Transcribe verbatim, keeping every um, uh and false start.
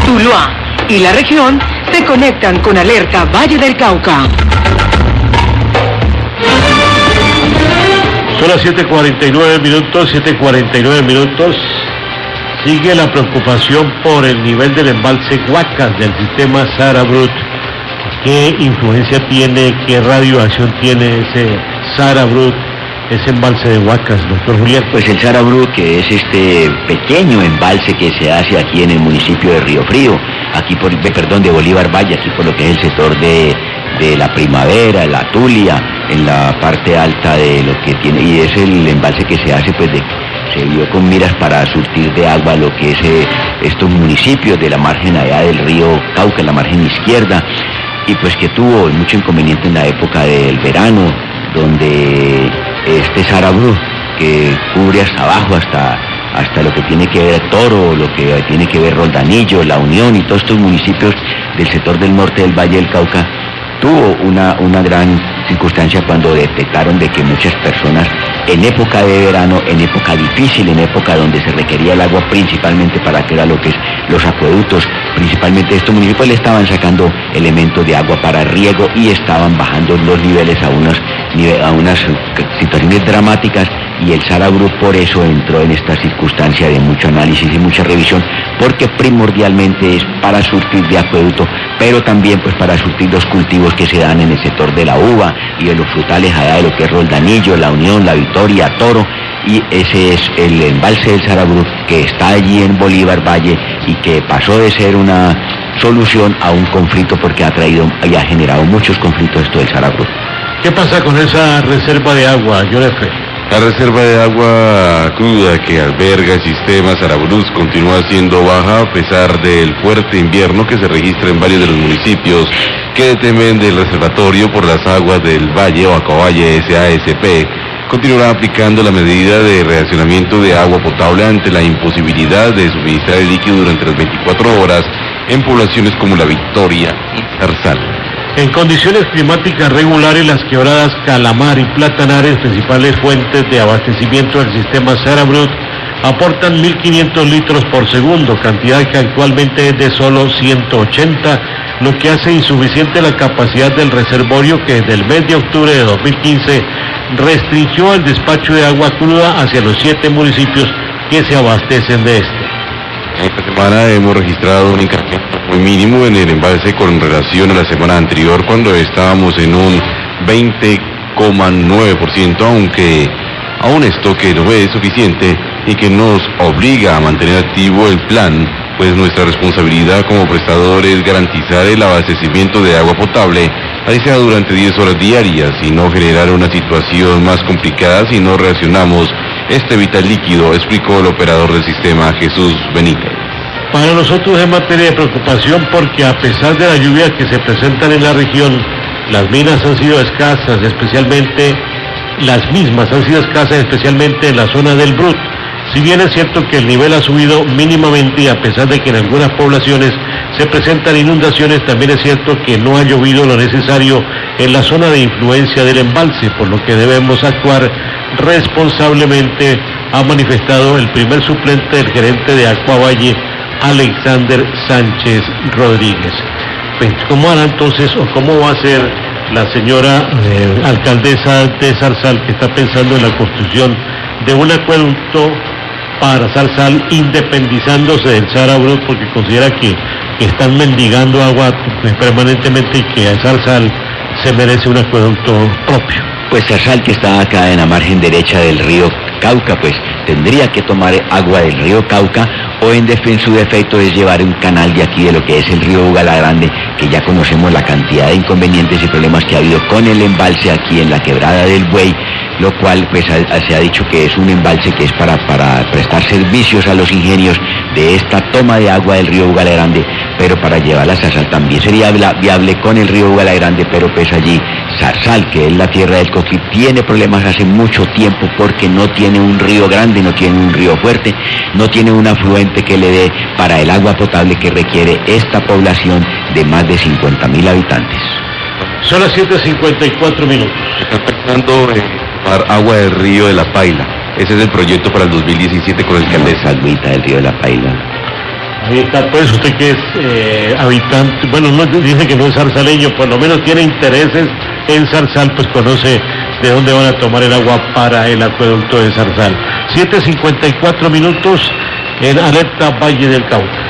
Tuluá y la región se conectan con Alerta Valle del Cauca. Son las siete cuarenta y nueve minutos, siete cuarenta y nueve minutos. Sigue la preocupación por el nivel del embalse Guacas del sistema Sara Brut. ¿Qué influencia tiene, qué radioacción tiene ese Sara Brut, ese embalse de Guacas, doctor Julián? Pues el Sara Brut, que es este pequeño embalse que se hace aquí en el municipio de Río Frío, aquí por, de, perdón, de Bolívar Valle, aquí por lo que es el sector de, de la Primavera, la Tulia, en la parte alta de lo que tiene, y es el embalse que se hace, pues de, se dio con miras para surtir de agua lo que es eh, estos municipios de la margen allá del río Cauca, en la margen izquierda, y pues que tuvo mucho inconveniente en la época del verano, donde este Sara Brut, que cubre hasta abajo, hasta, hasta lo que tiene que ver Toro, lo que tiene que ver Roldanillo, La Unión y todos estos municipios del sector del norte del Valle del Cauca, tuvo una, una gran circunstancia cuando detectaron de que muchas personas en época de verano, en época difícil, en época donde se requería el agua principalmente para que era lo que es los acueductos, principalmente estos municipios le estaban sacando elementos de agua para riego y estaban bajando los niveles a unas, a unas situaciones dramáticas, y el Sara Brut por eso entró en esta circunstancia de mucho análisis y mucha revisión, porque primordialmente es para surtir de acueducto, pero también pues para surtir los cultivos que se dan en el sector de la uva y de los frutales allá de lo que es Roldanillo, La Unión, La Victoria, Toro, y ese es el embalse del Sara Brut que está allí en Bolívar Valle y que pasó de ser una solución a un conflicto, porque ha traído y ha generado muchos conflictos esto del Sara Brut. ¿Qué pasa con esa reserva de agua, Yorefe? La reserva de agua cruda que alberga el sistema Sara Brut continúa siendo baja a pesar del fuerte invierno que se registra en varios de los municipios que temen del reservatorio por las aguas del Valle o Acaballe S A S P. Continuará aplicando la medida de reaccionamiento de agua potable ante la imposibilidad de suministrar el líquido durante las veinticuatro horas en poblaciones como La Victoria y Zarzal. En condiciones climáticas regulares, las quebradas Calamar y Platanares, principales fuentes de abastecimiento del sistema Sara Brut, aportan mil quinientos litros por segundo, cantidad que actualmente es de solo ciento ochenta, lo que hace insuficiente la capacidad del reservorio, que desde el mes de octubre de dos mil quince restringió el despacho de agua cruda hacia los siete municipios que se abastecen de este. Esta semana hemos registrado un incremento muy mínimo en el embalse con relación a la semana anterior, cuando estábamos en un veinte coma nueve por ciento, aunque aún esto que no es suficiente y que nos obliga a mantener activo el plan, pues nuestra responsabilidad como prestador es garantizar el abastecimiento de agua potable, así sea durante diez horas diarias, y no generar una situación más complicada si no reaccionamos este vital líquido, explicó el operador del sistema, Jesús Benítez. Para nosotros es materia de preocupación porque a pesar de las lluvias que se presentan en la región, las minas han sido escasas, especialmente las mismas han sido escasas, especialmente en la zona del Brut. Si bien es cierto que el nivel ha subido mínimamente y a pesar de que en algunas poblaciones se presentan inundaciones, también es cierto que no ha llovido lo necesario en la zona de influencia del embalse, por lo que debemos actuar responsablemente, ha manifestado el primer suplente del gerente de Acuavalle, Alexander Sánchez Rodríguez. Pues, ¿cómo hará entonces o cómo va a ser la señora eh, alcaldesa de Zarzal, que está pensando en la construcción de un acueducto para Zarzal, independizándose del Sara Brut, porque considera que, que están mendigando agua pues, permanentemente, y que a Zarzal se merece un acueducto propio? Pues Zarzal, que está acá en la margen derecha del río Cauca, pues tendría que tomar agua del río Cauca, o en, def en su defecto es llevar un canal de aquí de lo que es el río Ugala Grande, que ya conocemos la cantidad de inconvenientes y problemas que ha habido con el embalse aquí en la quebrada del Buey, lo cual pues ha, se ha dicho que es un embalse que es para, para prestar servicios a los ingenios de esta toma de agua del río Ugala Grande, pero para llevarla a Zarzal también sería viable con el río Ugala Grande, pero pues allí Zarzal, que es la tierra del Coquí, tiene problemas hace mucho tiempo porque no tiene un río grande, no tiene un río fuerte, no tiene un afluente que le dé para el agua potable que requiere esta población de más de cincuenta mil habitantes. Son las siete cincuenta y cuatro minutos. Están pensando en tomar agua del río de la Paila. Ese es el proyecto para el dos mil diecisiete con el alcalde. Agüita del río de la Paila. Ahí está, pues usted que es eh, habitante, bueno, no dice que no es zarzaleño, por lo menos tiene intereses en Zarzal, pues conoce de dónde van a tomar el agua para el acueducto de Zarzal. siete cincuenta y cuatro minutos en Alerta Valle del Cauca.